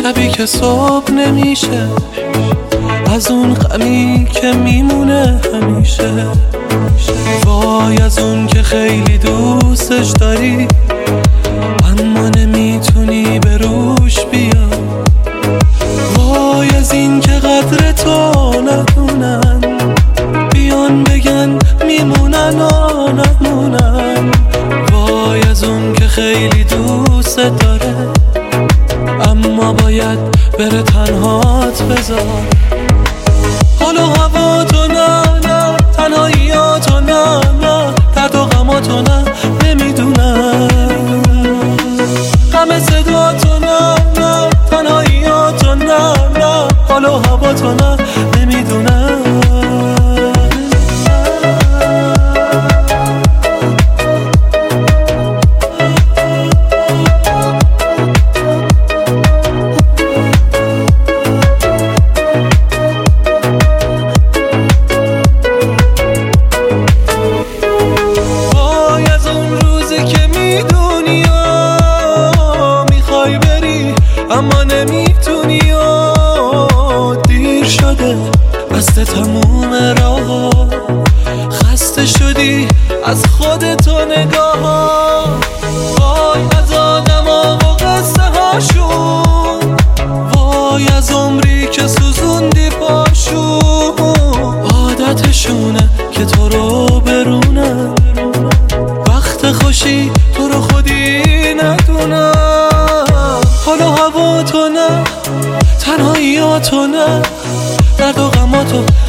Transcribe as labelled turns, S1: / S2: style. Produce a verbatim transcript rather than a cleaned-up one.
S1: شبی که صبح نمیشه، از اون غمی که میمونه همیشه. وای از اون که خیلی دوستش داری اما نمیتونی به روش بیا. وای از این که قدر تو ندونن، بیان بگن میمونن و نمونن. وای از اون که خیلی دوست داره اما باید بره تنهات بذار. حال و هوا تو نه نه، تنهاییاتو نه نه، درد و غماتو نه نمیدونم. غم صداتو نه نه، تنهاییاتو نه نه، حال و هوا تو نه نمیدونم. اما نمیتونی و دیر شده، بسته تموم راه. خسته شدی از خودتو نگاه. وای از آدما و قصه هاشون، وای از عمری که سوزوندی پاشون. عادتشونه که تو رو برونن، وقت خوشی تو رو خودی ندونن. حال و هوا تو نه، تنهاییاتو نه، درد و غماتو